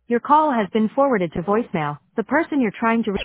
Your call has been forwarded to voicemail. The person you're trying to